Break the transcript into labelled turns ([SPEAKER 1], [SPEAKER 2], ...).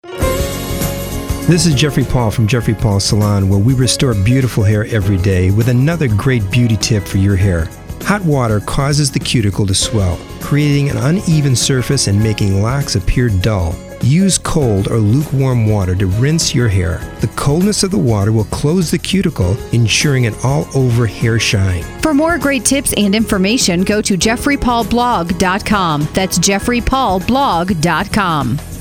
[SPEAKER 1] This is Jeffrey Paul from Jeffrey Paul Salon, where we restore beautiful hair every day with another great beauty tip for your hair. Hot water causes the cuticle to swell, creating an uneven surface and making locks appear dull. Use cold or lukewarm water to rinse your hair. The coldness of the water will close the cuticle, ensuring an all-over hair shine.
[SPEAKER 2] For more great tips and information, go to jeffreypaulblog.com. That's jeffreypaulblog.com.